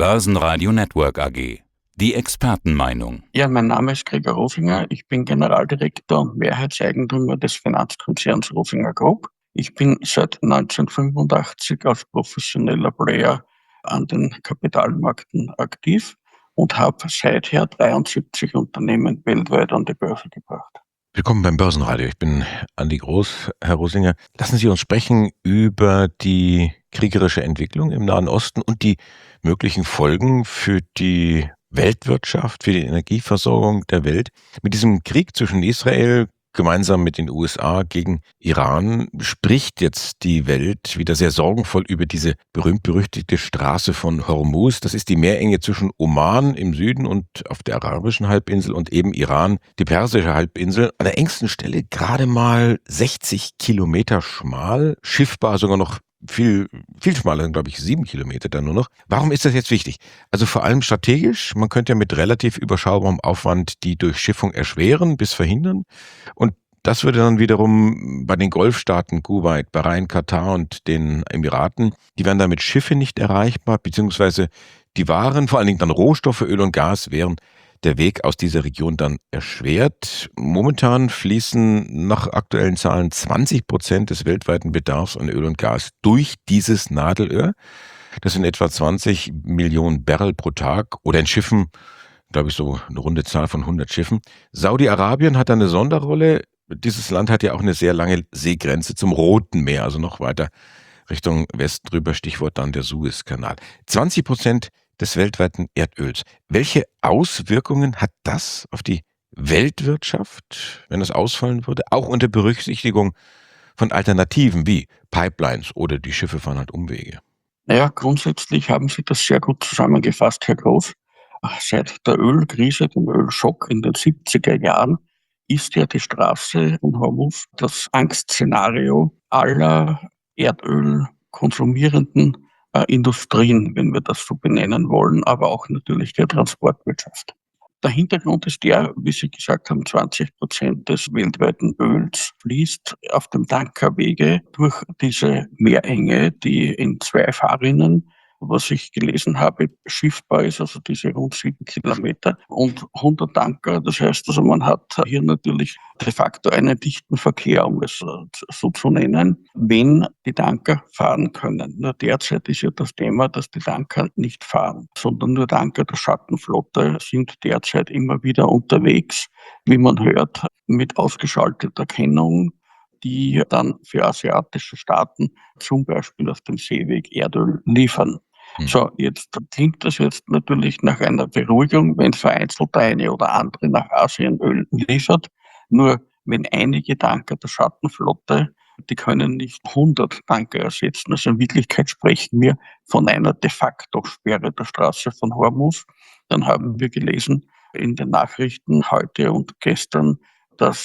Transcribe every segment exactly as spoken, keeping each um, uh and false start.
Börsenradio Network A G. Die Expertenmeinung. Ja, mein Name ist Gregor Rosinger. Ich bin Generaldirektor und Mehrheitseigentümer des Finanzkonzerns Rosinger Group. Ich bin seit neunzehnhundertfünfundachtzig als professioneller Player an den Kapitalmärkten aktiv und habe seither dreiundsiebzig Unternehmen weltweit an die Börse gebracht. Willkommen beim Börsenradio. Ich bin Andi Groß. Herr Rosinger, lassen Sie uns sprechen über die kriegerische Entwicklung im Nahen Osten und die möglichen Folgen für die Weltwirtschaft, für die Energieversorgung der Welt. Mit diesem Krieg zwischen Israel gemeinsam mit den U S A gegen Iran spricht jetzt die Welt wieder sehr sorgenvoll über diese berühmt-berüchtigte Straße von Hormuz. Das ist die Meerenge zwischen Oman im Süden und auf der arabischen Halbinsel und eben Iran, die persische Halbinsel. An der engsten Stelle gerade mal sechzig Kilometer schmal, schiffbar sogar noch viel, viel schmaler, glaube ich, sieben Kilometer dann nur noch. Warum ist das jetzt wichtig? Also vor allem strategisch. Man könnte ja mit relativ überschaubarem Aufwand die Durchschiffung erschweren bis verhindern. Und das würde dann wiederum bei den Golfstaaten, Kuwait, Bahrain, Katar und den Emiraten, die wären damit Schiffe nicht erreichbar, beziehungsweise die Waren, vor allen Dingen dann Rohstoffe, Öl und Gas, wären der Weg aus dieser Region dann erschwert. Momentan fließen nach aktuellen Zahlen zwanzig Prozent des weltweiten Bedarfs an Öl und Gas durch dieses Nadelöhr. Das sind etwa zwanzig Millionen Barrel pro Tag oder in Schiffen, glaube ich, so eine runde Zahl von hundert Schiffen. Saudi-Arabien hat da eine Sonderrolle. Dieses Land hat ja auch eine sehr lange Seegrenze zum Roten Meer, also noch weiter Richtung Westen drüber, Stichwort dann der Suezkanal. zwanzig Prozent des weltweiten Erdöls. Welche Auswirkungen hat das auf die Weltwirtschaft, wenn es ausfallen würde, auch unter Berücksichtigung von Alternativen wie Pipelines oder die Schiffe fahren halt Umwege? Naja, grundsätzlich haben Sie das sehr gut zusammengefasst, Herr Groß. Seit der Ölkrise, dem Ölschock in den siebziger Jahren, ist ja die Straße von Hormuz das Angstszenario aller Erdöl konsumierenden äh, Industrien, wenn wir das so benennen wollen, aber auch natürlich der Transportwirtschaft. Der Hintergrund ist der, wie Sie gesagt haben, zwanzig Prozent des weltweiten Öls fließt auf dem Tankerwege durch diese Meerenge, die in zwei Fahrrinnen, was ich gelesen habe, schiffbar ist, also diese rund sieben Kilometer und hundert Tanker. Das heißt also, man hat hier natürlich de facto einen dichten Verkehr, um es so zu nennen, wenn die Tanker fahren können. Nur derzeit ist ja das Thema, dass die Tanker nicht fahren, sondern nur Tanker der Schattenflotte sind derzeit immer wieder unterwegs, wie man hört, mit ausgeschalteter Kennung, die dann für asiatische Staaten zum Beispiel auf dem Seeweg Erdöl liefern. So, jetzt klingt das jetzt natürlich nach einer Beruhigung, wenn vereinzelt der eine oder andere nach Asien Öl liefert. Nur wenn einige Tanker der Schattenflotte, die können nicht hundert Tanker ersetzen. Also in Wirklichkeit sprechen wir von einer de facto Sperre der Straße von Hormuz. Dann haben wir gelesen in den Nachrichten heute und gestern, dass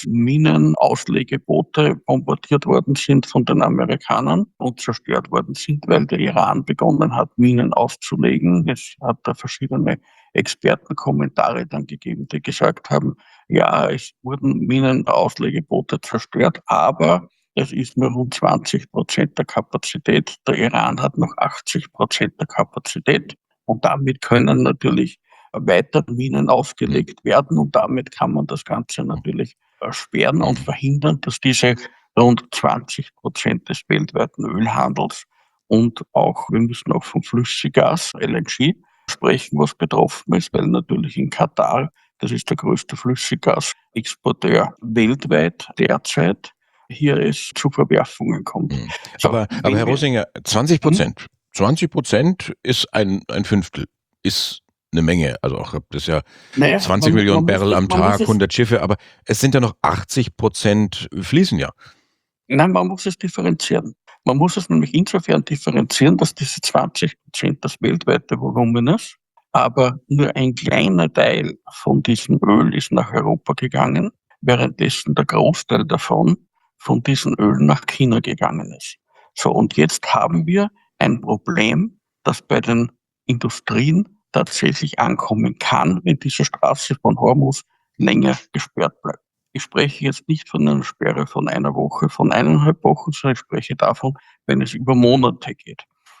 Minenauslegeboote bombardiert worden sind von den Amerikanern und zerstört worden sind, weil der Iran begonnen hat, Minen auszulegen. Es hat da verschiedene Expertenkommentare dann gegeben, die gesagt haben, ja, es wurden Minenauslegeboote zerstört, aber es ist nur rund zwanzig Prozent der Kapazität. Der Iran hat noch achtzig Prozent der Kapazität und damit können natürlich weiter Minen ausgelegt werden und damit kann man das Ganze natürlich sperren und verhindern, dass diese rund zwanzig Prozent des weltweiten Ölhandels und auch, wir müssen auch vom Flüssiggas, L N G, sprechen, was betroffen ist, weil natürlich in Katar, das ist der größte Flüssiggasexporteur weltweit derzeit, hier es zu Verwerfungen kommt. Mhm. So, aber, aber Herr Rosinger, zwanzig Prozent, zwanzig Prozent ist ein, ein Fünftel, ist eine Menge, also auch das ist ja naja, zwanzig man, Millionen man Barrel am Tag, hundert Schiffe, aber es sind ja noch achtzig Prozent fließen ja. Nein, man muss es differenzieren. Man muss es nämlich insofern differenzieren, dass diese zwanzig Prozent das weltweite Volumen ist, aber nur ein kleiner Teil von diesem Öl ist nach Europa gegangen, währenddessen der Großteil davon von diesem Öl nach China gegangen ist. So, und jetzt haben wir ein Problem, das bei den Industrien tatsächlich ankommen kann, wenn diese Straße von Hormuz länger gesperrt bleibt. Ich spreche jetzt nicht von einer Sperre von einer Woche, von eineinhalb Wochen, sondern ich spreche davon, wenn es über Monate geht.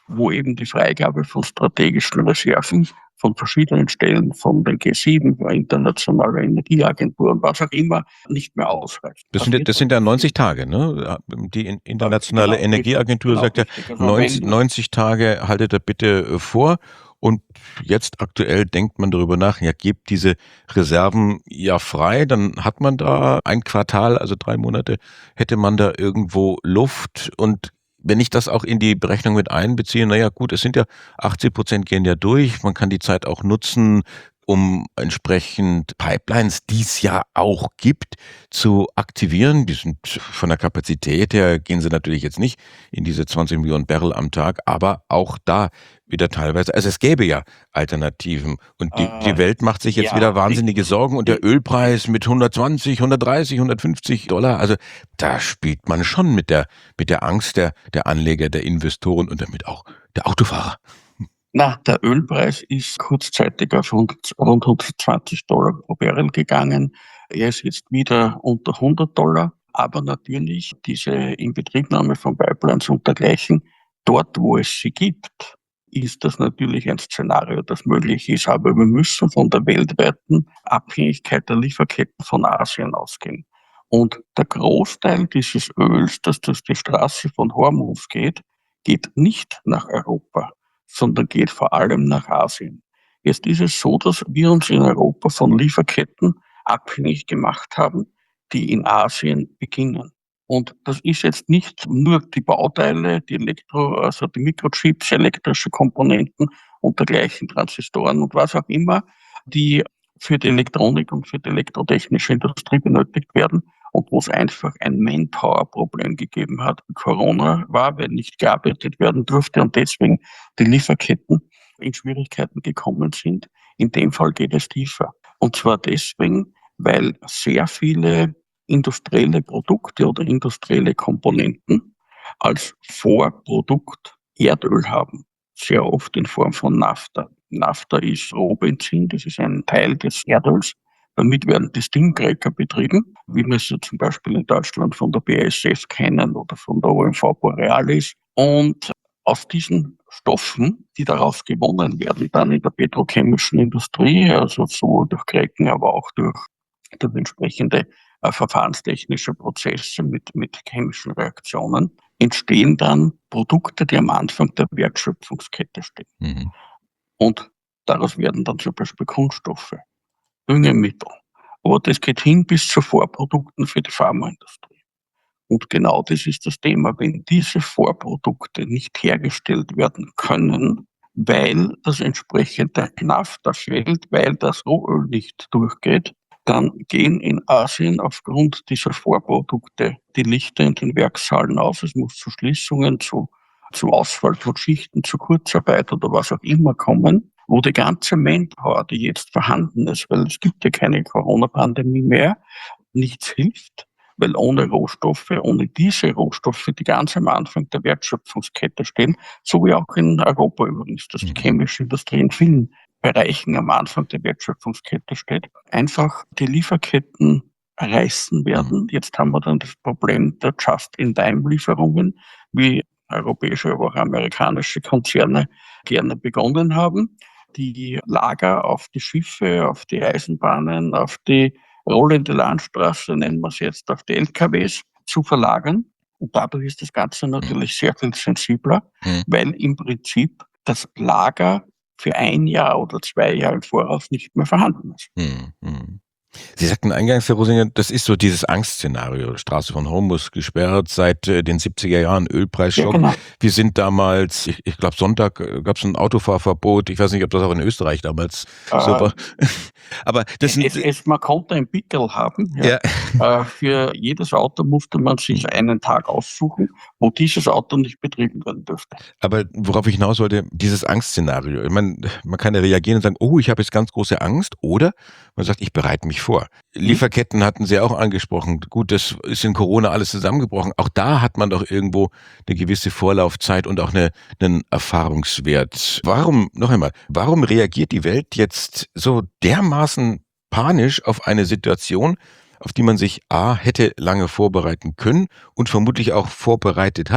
wo eben die Freigabe von strategischen Reserven von verschiedenen Stellen, von den G sieben, der Internationale Energieagentur und was auch immer, nicht mehr ausreicht. Das sind, ja- das sind ja neunzig Tage, ne? Die in- Internationale Genau, Energieagentur genau, sagt ja, richtig. Also neunzig, wenn- neunzig Tage haltet ihr bitte äh, vor. Und jetzt aktuell denkt man darüber nach, ja, gebt diese Reserven ja frei, dann hat man da ein Quartal, also drei Monate, hätte man da irgendwo Luft. Und wenn ich das auch in die Berechnung mit einbeziehe, naja gut, es sind ja achtzig Prozent gehen ja durch, man kann die Zeit auch nutzen, um entsprechend Pipelines, die es ja auch gibt, zu aktivieren. Die sind von der Kapazität her, gehen sie natürlich jetzt nicht in diese zwanzig Millionen Barrel am Tag, aber auch da wieder teilweise, also es gäbe ja Alternativen und die, Äh, die Welt macht sich jetzt ja, wieder wahnsinnige richtig. Sorgen und der Ölpreis mit hundertzwanzig, hundertdreißig, hundertfünfzig Dollar, also da spielt man schon mit der, mit der Angst der, der Anleger, der Investoren und damit auch der Autofahrer. Na, der Ölpreis ist kurzzeitig auf rund hundertzwanzig Dollar pro Barrel gegangen. Er ist jetzt wieder unter hundert Dollar. Aber natürlich diese Inbetriebnahme von Pipelines und dergleichen, dort wo es sie gibt, ist das natürlich ein Szenario, das möglich ist. Aber wir müssen von der weltweiten Abhängigkeit der Lieferketten von Asien ausgehen. Und der Großteil dieses Öls, das durch die Straße von Hormuz geht, geht nicht nach Europa, sondern geht vor allem nach Asien. Jetzt ist es so, dass wir uns in Europa von Lieferketten abhängig gemacht haben, die in Asien beginnen. Und das ist jetzt nicht nur die Bauteile, die Elektro, also die Mikrochips, elektrische Komponenten und dergleichen, Transistoren und was auch immer, die für die Elektronik und für die elektrotechnische Industrie benötigt werden und wo es einfach ein Manpower-Problem gegeben hat. Corona war, weil nicht gearbeitet werden durfte und deswegen die Lieferketten in Schwierigkeiten gekommen sind. In dem Fall geht es tiefer. Und zwar deswegen, weil sehr viele industrielle Produkte oder industrielle Komponenten als Vorprodukt Erdöl haben. Sehr oft in Form von Naphtha. Naphtha ist Rohbenzin, das ist ein Teil des Erdöls. Damit werden die Steamcracker betrieben, wie wir sie zum Beispiel in Deutschland von der B A S F kennen oder von der O M V Borealis. Und aus diesen Stoffen, die daraus gewonnen werden, dann in der petrochemischen Industrie, also sowohl durch Cracken, aber auch durch, durch entsprechende äh, verfahrenstechnische Prozesse mit, mit chemischen Reaktionen, entstehen dann Produkte, die am Anfang der Wertschöpfungskette stehen. Mhm. Und daraus werden dann zum Beispiel Kunststoffe, Düngemittel. Aber das geht hin bis zu Vorprodukten für die Pharmaindustrie. Und genau das ist das Thema. Wenn diese Vorprodukte nicht hergestellt werden können, weil das entsprechende Naphtha fehlt, weil das Rohöl nicht durchgeht, dann gehen in Asien aufgrund dieser Vorprodukte die Lichter in den Werkshallen aus. Es muss zu Schließungen, zu, zu Ausfall von Schichten, zu Kurzarbeit oder was auch immer kommen, wo die ganze Manpower, die jetzt vorhanden ist, weil es gibt ja keine Corona-Pandemie mehr, nichts hilft, weil ohne Rohstoffe, ohne diese Rohstoffe, die ganz am Anfang der Wertschöpfungskette stehen, so wie auch in Europa übrigens, dass die chemische Industrie in vielen Bereichen am Anfang der Wertschöpfungskette steht, einfach die Lieferketten reißen werden. Jetzt haben wir dann das Problem der Just-in-Time-Lieferungen, wie europäische, aber auch amerikanische Konzerne gerne begonnen haben, die Lager auf die Schiffe, auf die Eisenbahnen, auf die rollende Landstraße, nennen wir es jetzt, auf die L K Ws zu verlagern. Und dadurch ist das Ganze natürlich sehr viel sensibler, Mhm. weil im Prinzip das Lager für ein Jahr oder zwei Jahre im Voraus nicht mehr vorhanden ist. Hm, hm. Sie sagten eingangs, Herr Rosinger, das ist so dieses Angstszenario. Straße von Hormuz gesperrt seit äh, den siebziger Jahren, Ölpreisschock. Ja, genau. Wir sind damals, ich, ich glaube Sonntag äh, gab es ein Autofahrverbot. Ich weiß nicht, ob das auch in Österreich damals Äh, so war. Aber das sind... Es, es, man konnte ein Pickel haben. Ja. Ja. Äh, für jedes Auto musste man sich einen Tag aussuchen, wo dieses Auto nicht betrieben werden dürfte. Aber worauf ich hinaus wollte, dieses Angstszenario. Ich meine, man kann ja reagieren und sagen, oh, ich habe jetzt ganz große Angst. Oder man sagt, ich bereite mich vor. Lieferketten hatten Sie auch angesprochen. Gut, das ist in Corona alles zusammengebrochen. Auch da hat man doch irgendwo eine gewisse Vorlaufzeit und auch eine, einen Erfahrungswert. Warum, noch einmal, warum reagiert die Welt jetzt so dermaßen panisch auf eine Situation, auf die man sich A, hätte lange vorbereiten können und vermutlich auch vorbereitet hat?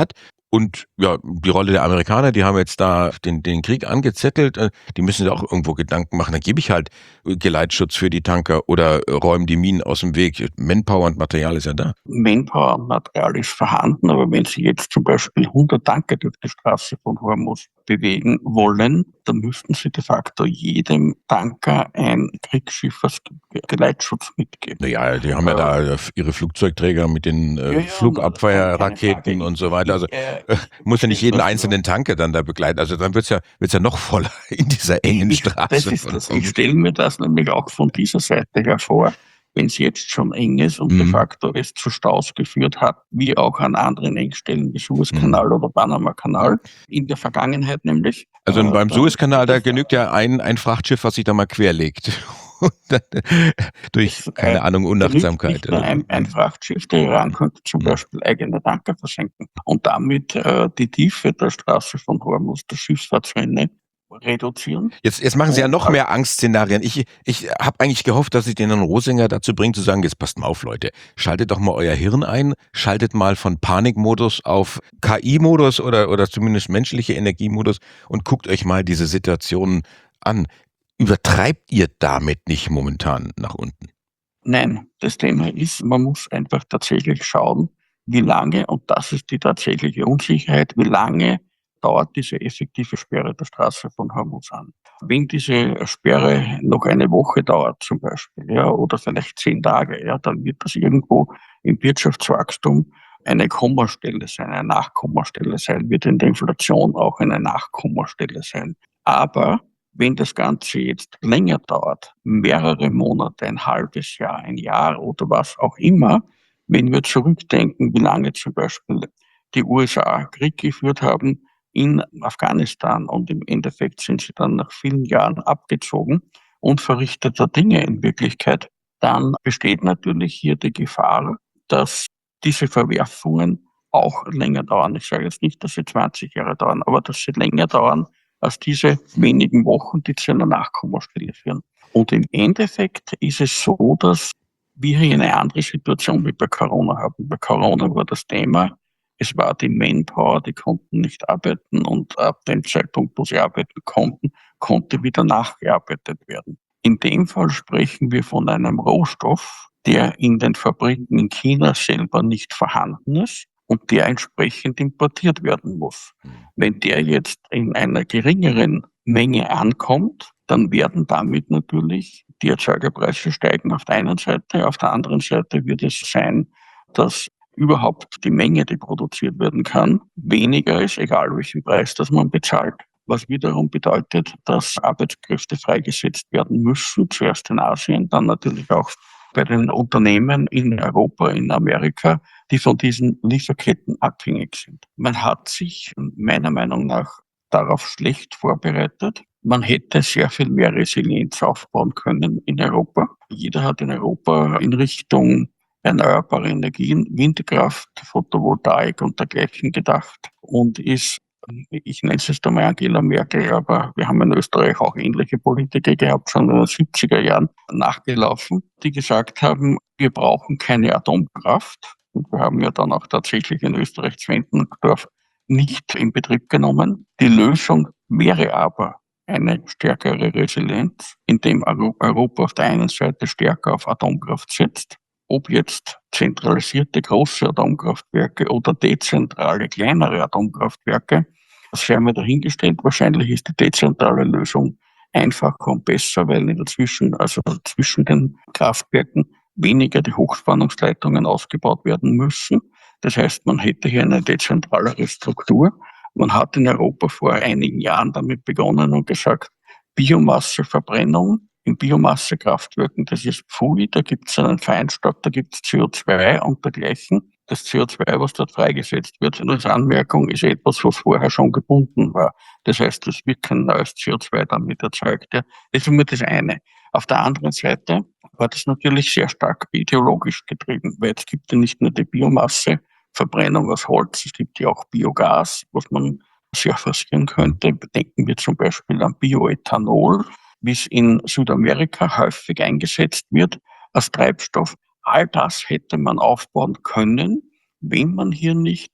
Und ja, die Rolle der Amerikaner, die haben jetzt da den, den Krieg angezettelt, äh, die müssen sich auch irgendwo Gedanken machen. Dann gebe ich halt äh, Geleitschutz für die Tanker oder äh, räume die Minen aus dem Weg. Manpower und Material ist ja da. Manpower und Material ist vorhanden, aber wenn Sie jetzt zum Beispiel hundert Tanker durch die Straße von Hormuz bewegen wollen, dann müssten Sie de facto jedem Tanker ein Kriegsschiff als Geleitschutz mitgeben. Naja, die haben ja da ihre Flugzeugträger mit den äh, Ja, ja, Flugabwehrraketen keine Frage. und so weiter. Also Ich, äh, äh, muss ja nicht ich jeden das einzelnen Tanker dann da begleiten. Also dann wird's ja wird's ja noch voller in dieser engen Ich, das Straße. ist von das. Ich Hormuz. stelle mir das nämlich auch von dieser Seite her vor, wenn es jetzt schon eng ist und de Mhm. facto es zu Staus geführt hat, wie auch an anderen Engstellen wie Suezkanal Mhm. oder Panama-Kanal, in der Vergangenheit nämlich. Also äh, beim dann- Suezkanal, da das- genügt ja ein, ein Frachtschiff, was sich da mal querlegt. Und dann, durch, das, äh, keine Ahnung, genügt Unachtsamkeit. Nicht nur oder so. ein, ein Frachtschiff, der Iran könnte zum Mhm. Beispiel eigene Tanker versenken und damit äh, die Tiefe der Straße von Hormuz, der Schifffahrtsrinne, reduzieren. Jetzt, jetzt machen Sie ja Und noch als- mehr Angstszenarien. Ich, ich habe eigentlich gehofft, dass ich den Herrn Rosinger dazu bringe, zu sagen, jetzt passt mal auf, Leute, schaltet doch mal euer Hirn ein, schaltet mal von Panikmodus auf K I-Modus oder, oder zumindest menschliche Energiemodus und guckt euch mal diese Situationen an. Übertreibt ihr damit nicht momentan nach unten? Nein, das Thema ist, man muss einfach tatsächlich schauen, wie lange, und das ist die tatsächliche Unsicherheit, wie lange dauert diese effektive Sperre der Straße von Hormuz an. Wenn diese Sperre noch eine Woche dauert zum Beispiel, ja, oder vielleicht zehn Tage, ja, dann wird das irgendwo im Wirtschaftswachstum eine Kommastelle sein, eine Nachkommastelle sein, wird in der Inflation auch eine Nachkommastelle sein. Aber wenn das Ganze jetzt länger dauert, mehrere Monate, ein halbes Jahr, ein Jahr oder was auch immer, wenn wir zurückdenken, wie lange zum Beispiel die U S A Krieg geführt haben in Afghanistan und im Endeffekt sind sie dann nach vielen Jahren abgezogen und verrichteter Dinge in Wirklichkeit, dann besteht natürlich hier die Gefahr, dass diese Verwerfungen auch länger dauern. Ich sage jetzt nicht, dass sie zwanzig Jahre dauern, aber dass sie länger dauern als diese wenigen Wochen, die zu einer Nachkommastelle führen. Und im Endeffekt ist es so, dass wir hier eine andere Situation wie bei Corona haben. Bei Corona war das Thema, es war die Manpower, die konnten nicht arbeiten und ab dem Zeitpunkt, wo sie arbeiten konnten, konnte wieder nachgearbeitet werden. In dem Fall sprechen wir von einem Rohstoff, der in den Fabriken in China selber nicht vorhanden ist und der entsprechend importiert werden muss. Wenn der jetzt in einer geringeren Menge ankommt, dann werden damit natürlich die Erzeugerpreise steigen auf der einen Seite. Auf der anderen Seite wird es sein, dass überhaupt die Menge, die produziert werden kann, weniger ist, egal welchen Preis das man bezahlt. Was wiederum bedeutet, dass Arbeitskräfte freigesetzt werden müssen, zuerst in Asien, dann natürlich auch bei den Unternehmen in Europa, in Amerika, die von diesen Lieferketten abhängig sind. Man hat sich meiner Meinung nach darauf schlecht vorbereitet. Man hätte sehr viel mehr Resilienz aufbauen können in Europa. Jeder hat in Europa in Richtung erneuerbare Energien, Windkraft, Photovoltaik und dergleichen gedacht und ist, ich nenne es jetzt einmal Angela Merkel, aber wir haben in Österreich auch ähnliche Politiker gehabt, schon in den siebziger Jahren nachgelaufen, die gesagt haben, wir brauchen keine Atomkraft. Und wir haben ja dann auch tatsächlich in Österreich Zwentendorf nicht in Betrieb genommen. Die Lösung wäre aber eine stärkere Resilienz, indem Europa auf der einen Seite stärker auf Atomkraft setzt. Ob jetzt zentralisierte große Atomkraftwerke oder dezentrale kleinere Atomkraftwerke, das sei mir dahingestellt. Wahrscheinlich ist die dezentrale Lösung einfacher und besser, weil in der Zwischen, also zwischen den Kraftwerken weniger die Hochspannungsleitungen ausgebaut werden müssen. Das heißt, man hätte hier eine dezentralere Struktur. Man hat in Europa vor einigen Jahren damit begonnen und gesagt, Biomasseverbrennung in Biomassekraftwerken, das ist Pfui, da gibt es einen Feinstaub, da gibt es C O zwei und dergleichen. Das C O zwei, was dort freigesetzt wird, als Anmerkung, ist etwas, was vorher schon gebunden war. Das heißt, es wird kein neues C O zwei damit erzeugt. Ja. Das ist immer das eine. Auf der anderen Seite war das natürlich sehr stark ideologisch getrieben, weil es gibt ja nicht nur die Biomasseverbrennung aus Holz, es gibt ja auch Biogas, was man sehr forcieren könnte. Denken wir zum Beispiel an Bioethanol, wie es in Südamerika häufig eingesetzt wird als Treibstoff. All das hätte man aufbauen können, wenn man hier nicht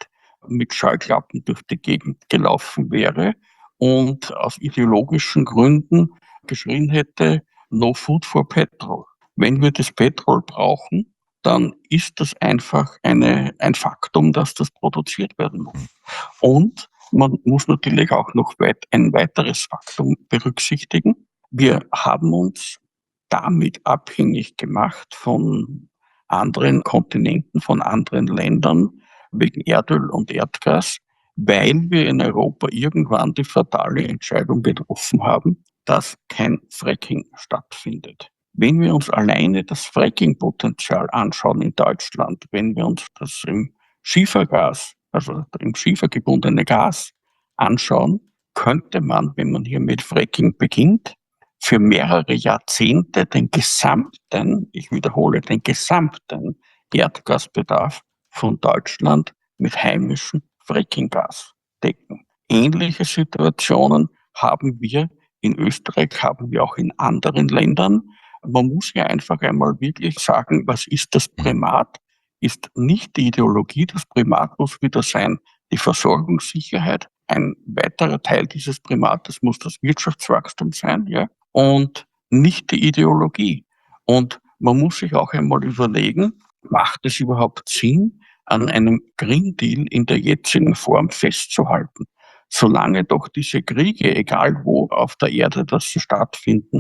mit Scheuklappen durch die Gegend gelaufen wäre und aus ideologischen Gründen geschrien hätte, no food for petrol. Wenn wir das Petrol brauchen, dann ist das einfach eine, ein Faktum, dass das produziert werden muss. Und man muss natürlich auch noch weit, ein weiteres Faktum berücksichtigen. Wir haben uns damit abhängig gemacht von anderen Kontinenten, von anderen Ländern wegen Erdöl und Erdgas, weil wir in Europa irgendwann die fatale Entscheidung getroffen haben, dass kein Fracking stattfindet. Wenn wir uns alleine das Fracking-Potenzial anschauen in Deutschland, wenn wir uns das im Schiefergas, also im Schiefer gebundene Gas anschauen, könnte man, wenn man hier mit Fracking beginnt, für mehrere Jahrzehnte den gesamten, ich wiederhole, den gesamten Erdgasbedarf von Deutschland mit heimischem Frackinggas decken. Ähnliche Situationen haben wir in Österreich, haben wir auch in anderen Ländern. Man muss ja einfach einmal wirklich sagen, was ist das Primat? Ist nicht die Ideologie, das Primat muss wieder sein, die Versorgungssicherheit. Ein weiterer Teil dieses Primates muss das Wirtschaftswachstum sein, ja, und nicht die Ideologie. Und man muss sich auch einmal überlegen, macht es überhaupt Sinn, an einem Green Deal in der jetzigen Form festzuhalten? Solange doch diese Kriege, egal wo auf der Erde das sie stattfinden,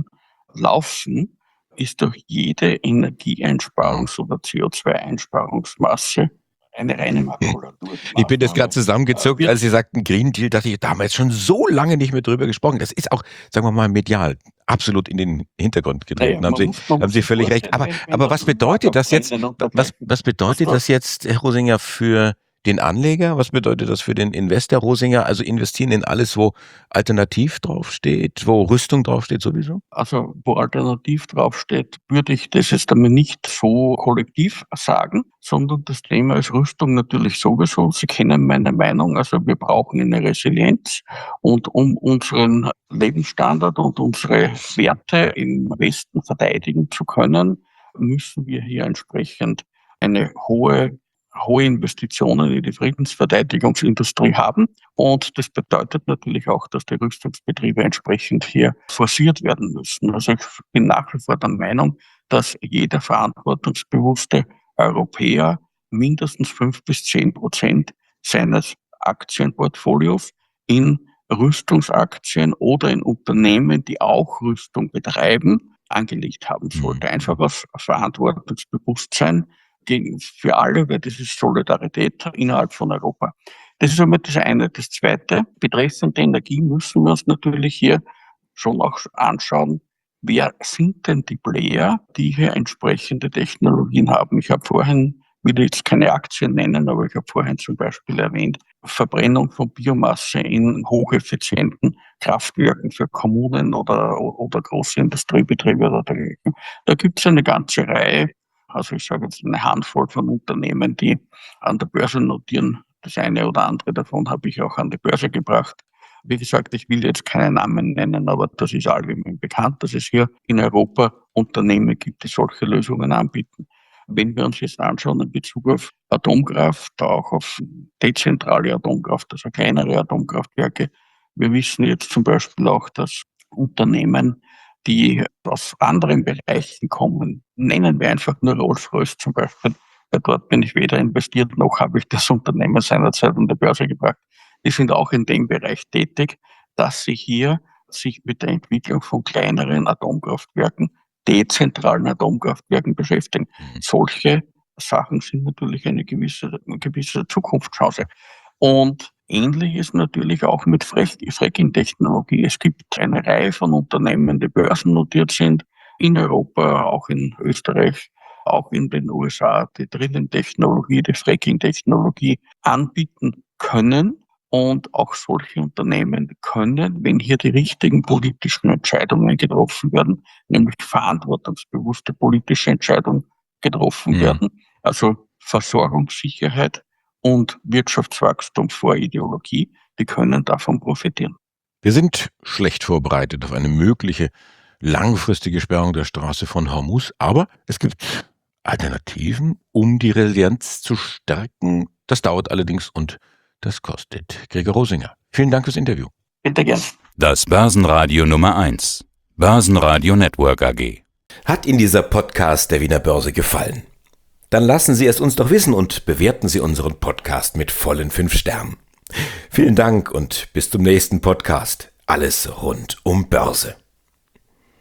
laufen, ist doch jede Energieeinsparungs- oder C O zwei Einsparungsmasse eine reine Makulatur. Ich bin jetzt gerade zusammengezuckt, als Sie sagten Green Deal, dachte ich, da haben wir jetzt schon so lange nicht mehr drüber gesprochen. Das ist auch, sagen wir mal, medial absolut in den Hintergrund getreten. Naja, haben Sie, muss, haben Sie völlig recht. Aber, aber was bedeutet das jetzt, was, was bedeutet das jetzt, Herr Rosinger, für den Anleger? Was bedeutet das für den Investor Rosinger? Also investieren in alles, wo Alternativ draufsteht, wo Rüstung draufsteht sowieso? Also wo Alternativ draufsteht, würde ich das jetzt einmal nicht so kollektiv sagen, sondern das Thema ist Rüstung natürlich sowieso. Sie kennen meine Meinung, also wir brauchen eine Resilienz und um unseren Lebensstandard und unsere Werte im Westen verteidigen zu können, müssen wir hier entsprechend eine hohe hohe Investitionen in die Friedensverteidigungsindustrie haben. Und das bedeutet natürlich auch, dass die Rüstungsbetriebe entsprechend hier forciert werden müssen. Also ich bin nach wie vor der Meinung, dass jeder verantwortungsbewusste Europäer mindestens fünf bis zehn Prozent seines Aktienportfolios in Rüstungsaktien oder in Unternehmen, die auch Rüstung betreiben, angelegt haben sollte. Einfach aus Verantwortungsbewusstsein gegen, für alle, weil das ist Solidarität innerhalb von Europa. Das ist einmal das eine. Das zweite, betreffend Energie müssen wir uns natürlich hier schon auch anschauen, wer sind denn die Player, die hier entsprechende Technologien haben. Ich habe vorhin, will jetzt keine Aktien nennen, aber ich habe vorhin zum Beispiel erwähnt, Verbrennung von Biomasse in hocheffizienten Kraftwerken für Kommunen oder, oder große Industriebetriebe oder dergleichen. Da gibt es eine ganze Reihe. Also ich sage jetzt eine Handvoll von Unternehmen, die an der Börse notieren. Das eine oder andere davon habe ich auch an die Börse gebracht. Wie gesagt, ich will jetzt keine Namen nennen, aber das ist allgemein bekannt, dass es hier in Europa Unternehmen gibt, die solche Lösungen anbieten. Wenn wir uns jetzt anschauen in Bezug auf Atomkraft, auch auf dezentrale Atomkraft, also kleinere Atomkraftwerke, wir wissen jetzt zum Beispiel auch, dass Unternehmen, die aus anderen Bereichen kommen, nennen wir einfach nur Rolls-Royce zum Beispiel, weil dort bin ich weder investiert, noch habe ich das Unternehmen seinerzeit an die Börse gebracht. Die sind auch in dem Bereich tätig, dass sie hier sich mit der Entwicklung von kleineren Atomkraftwerken, dezentralen Atomkraftwerken beschäftigen. Mhm. Solche Sachen sind natürlich eine gewisse, eine gewisse Zukunftschance. Und ähnlich ist natürlich auch mit Fracking-Technologie. Es gibt eine Reihe von Unternehmen, die börsennotiert sind, in Europa, auch in Österreich, auch in den U S A, die Drilling-Technologie, die Fracking-Technologie anbieten können. Und auch solche Unternehmen können, wenn hier die richtigen politischen Entscheidungen getroffen werden, nämlich verantwortungsbewusste politische Entscheidungen getroffen Mhm. werden, also Versorgungssicherheit und Wirtschaftswachstum vor Ideologie, die können davon profitieren. Wir sind schlecht vorbereitet auf eine mögliche langfristige Sperrung der Straße von Hormuz, aber es gibt Alternativen, um die Resilienz zu stärken. Das dauert allerdings und das kostet. Gregor Rosinger, vielen Dank fürs Interview. Bitte gern. Das Börsenradio Nummer eins. Börsenradio Network A G. Hat Ihnen dieser Podcast der Wiener Börse gefallen? Dann lassen Sie es uns doch wissen und bewerten Sie unseren Podcast mit vollen fünf Sternen. Vielen Dank und bis zum nächsten Podcast. Alles rund um Börse.